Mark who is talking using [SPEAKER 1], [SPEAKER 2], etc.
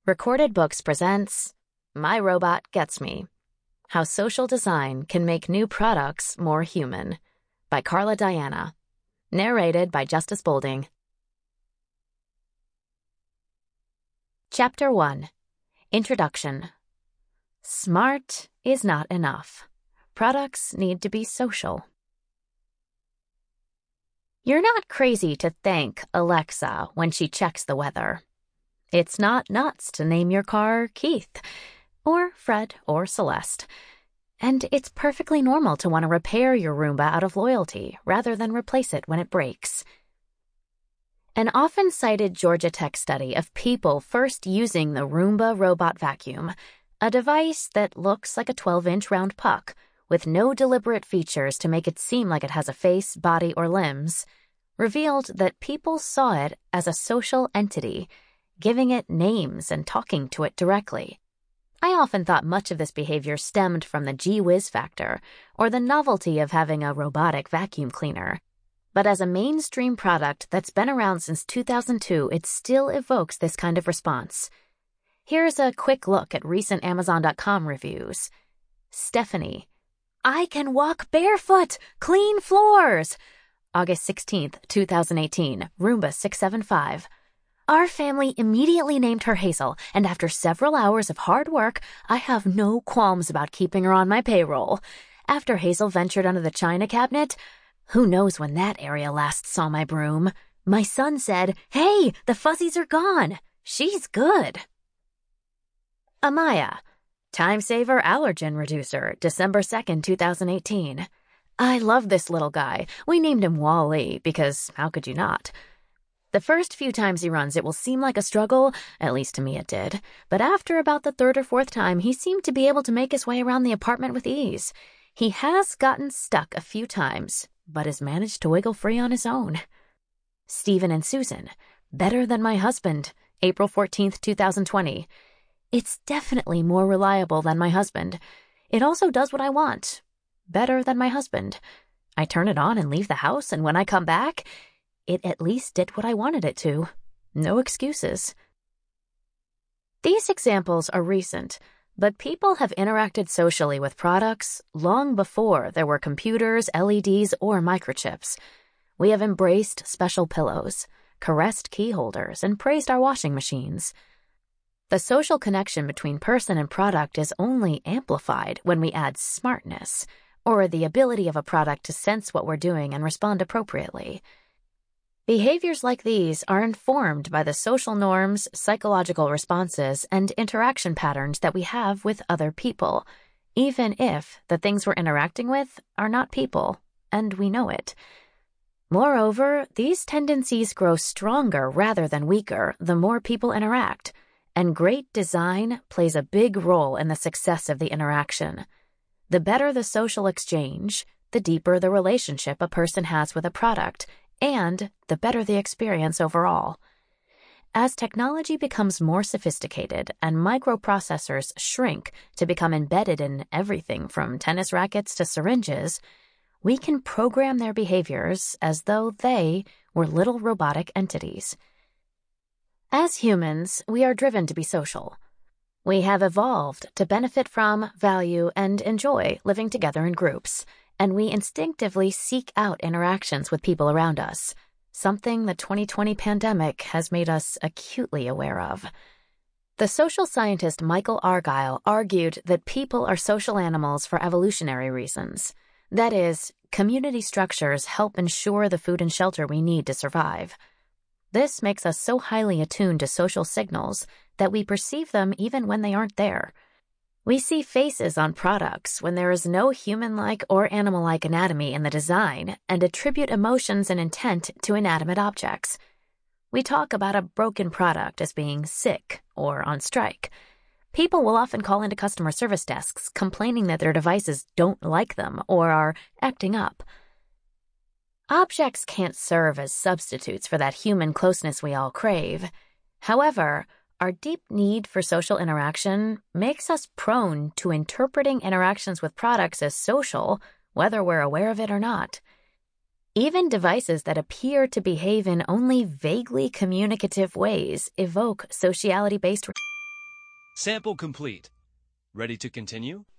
[SPEAKER 1] Recorded Books presents My Robot Gets Me: How Social Design Can Make New Products More Human by Carla Diana. Narrated by Justice Bolding. Chapter 1. Introduction. Smart is not enough. Products need to be social. You're not crazy to thank Alexa when she checks the weather. It's not nuts to name your car Keith, or Fred, or Celeste. And it's perfectly normal to want to repair your Roomba out of loyalty rather than replace it when it breaks. An often cited Georgia Tech study of people first using the Roomba robot vacuum, a device that looks like a 12-inch round puck with no deliberate features to make it seem like it has a face, body, or limbs, revealed that people saw it as a social entity, giving it names and talking to it directly. I often thought much of this behavior stemmed from the gee whiz factor or the novelty of having a robotic vacuum cleaner. But as a mainstream product that's been around since 2002, it still evokes this kind of response. Here's a quick look at recent Amazon.com reviews. Stephanie: I can walk barefoot, clean floors. August 16th, 2018, Roomba 675. Our family immediately named her Hazel, and after several hours of hard work, I have no qualms about keeping her on my payroll. After Hazel ventured under the china cabinet, who knows when that area last saw my broom, my son said, "Hey, the fuzzies are gone. She's good." Amaya: Time Saver Allergen Reducer, December 2nd, 2018. I love this little guy. We named him Wall-E because how could you not? The first few times he runs, it will seem like a struggle, at least to me it did. But after about the third or fourth time, he seemed to be able to make his way around the apartment with ease. He has gotten stuck a few times, but has managed to wiggle free on his own. Stephen and Susan: Better Than My Husband, April 14th, 2020. It's definitely more reliable than my husband. It also does what I want. Better than my husband. I turn it on and leave the house, and when I come back, it at least did what I wanted it to. No excuses. These examples are recent, but people have interacted socially with products long before there were computers, LEDs, or microchips. We have embraced special pillows, caressed key holders, and praised our washing machines. The social connection between person and product is only amplified when we add smartness, or the ability of a product to sense what we're doing and respond appropriately. Behaviors like these are informed by the social norms, psychological responses, and interaction patterns that we have with other people, even if the things we're interacting with are not people, and we know it. Moreover, these tendencies grow stronger rather than weaker the more people interact, and great design plays a big role in the success of the interaction. The better the social exchange, the deeper the relationship a person has with a product, and the better the experience overall. As technology becomes more sophisticated and microprocessors shrink to become embedded in everything from tennis rackets to syringes, we can program their behaviors as though they were little robotic entities. As humans, we are driven to be social. We have evolved to benefit from, value, and enjoy living together in groups, and we instinctively seek out interactions with people around us, something the 2020 pandemic has made us acutely aware of. The social scientist Michael Argyle argued that people are social animals for evolutionary reasons. That is, community structures help ensure the food and shelter we need to survive. This makes us so highly attuned to social signals that we perceive them even when they aren't there. We see faces on products when there is no human-like or animal-like anatomy in the design and attribute emotions and intent to inanimate objects. We talk about a broken product as being sick or on strike. People will often call into customer service desks complaining that their devices don't like them or are acting up. Objects can't serve as substitutes for that human closeness we all crave. However, our deep need for social interaction makes us prone to interpreting interactions with products as social, whether we're aware of it or not. Even devices that appear to behave in only vaguely communicative ways evoke sociality-based
[SPEAKER 2] Sample complete. Ready to continue?